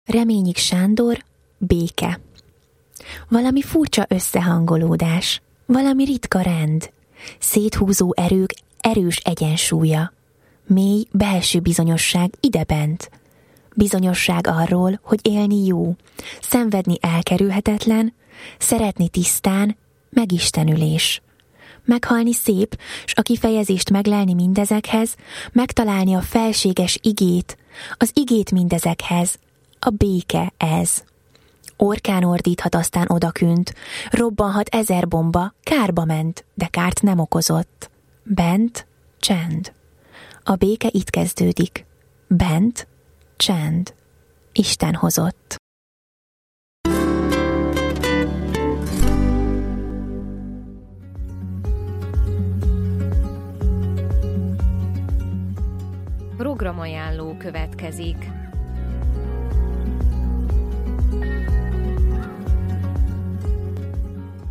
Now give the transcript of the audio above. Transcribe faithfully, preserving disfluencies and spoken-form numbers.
Reményik Sándor, béke. Valami furcsa összehangolódás, valami ritka rend, széthúzó erők erős egyensúlya, mély belső bizonyosság idebent, bizonyosság arról, hogy élni jó, szenvedni elkerülhetetlen, szeretni tisztán, megistenülés. Meghalni szép, s a kifejezést meglelni mindezekhez, megtalálni a felséges igét, az igét mindezekhez, a béke ez. Orkán ordíthat aztán odakünt, robbanhat ezer bomba, kárba ment, de kárt nem okozott. Bent csend. A béke itt kezdődik. Bent csend. Isten hozott. Programajánló következik.